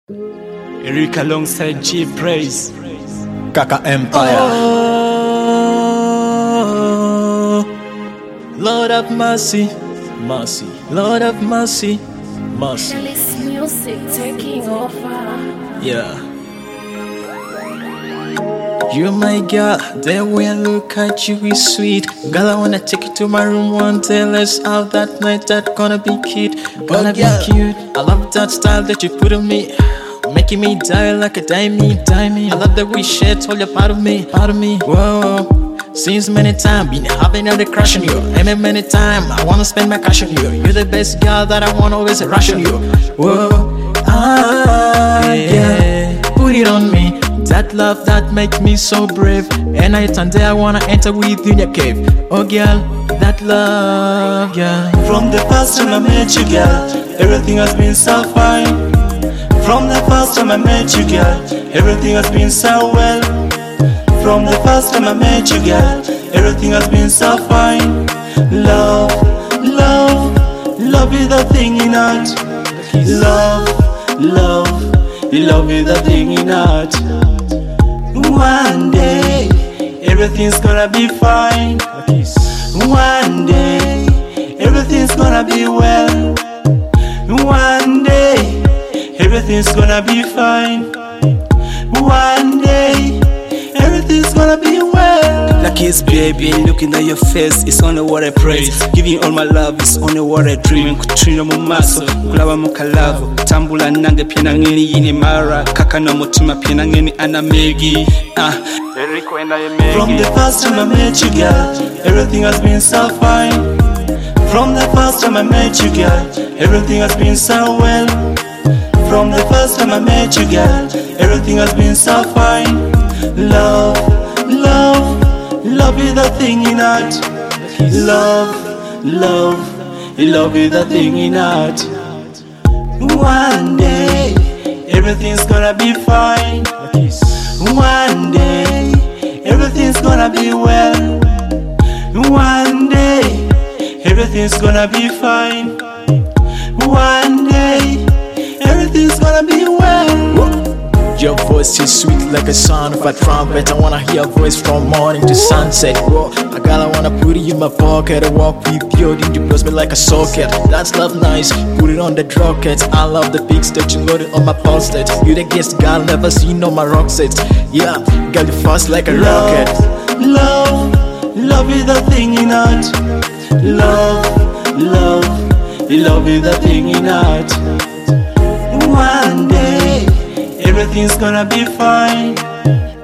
Eric alongside G Praise, Kaka Empire. Oh, Lord of mercy, mercy, Lord of mercy, mercy. This music taking over. Yeah. You're my girl, the way I look at you is sweet. Girl, I wanna take you to my room one day. Let's have that night, that gonna be cute. Gonna be cute. I love that style that you put on me, making me die like a diamond. I love the way you share, all your part of me. Whoa. Since many times, been having a crush on you. And many times, I wanna spend my cash on you. You're the best girl that I wanna always rush on you. Whoa, yeah. Put it on me. That love that makes me so brave. And night and day I wanna enter with you in your cave. Oh girl, that love, yeah. From the first time I met you, girl, everything has been so fine. From the first time I met you, girl, everything has been so well. From the first time I met you, girl, everything has been so fine. Love, love, love is the thing in heart. Love, love, love is the thing in heart. One day, everything's gonna be fine. One day, everything's gonna be well. One day, everything's gonna be fine. One day, everything's gonna be well. Like his baby, looking at your face, it's only what I praise. Giving all my love, it's only what I dream. Kutrina mu maso, kulaba mu kalavu. Tambula nange pia nangeni yini mara. Kaka na mutima pia nangeni anamegi. From the first time I met you, girl, everything has been so fine. From the first time I met you, girl, everything has been so well. From the first time I met you, girl, everything has been so fine. Love, love, love is the thing in heart. Love, love, love is the thing in heart. One day, everything's gonna be fine. One day, everything's gonna be well. One day, everything's gonna be fine. One day, everything's gonna be well. Your voice is sweet like a sound of a trumpet. I wanna hear your voice from morning to sunset. Whoa, I wanna put it in my pocket. I walk with you, you blows me like a socket. That's love nice, put it on the rocket. I love the big stage, you load it on my pulse set. You the guest girl, never seen on my rock sets. Yeah, got you fast like a rocket. Love, love is the thing in heart. Love, love, love is the thing in heart. One day, everything's gonna be fine.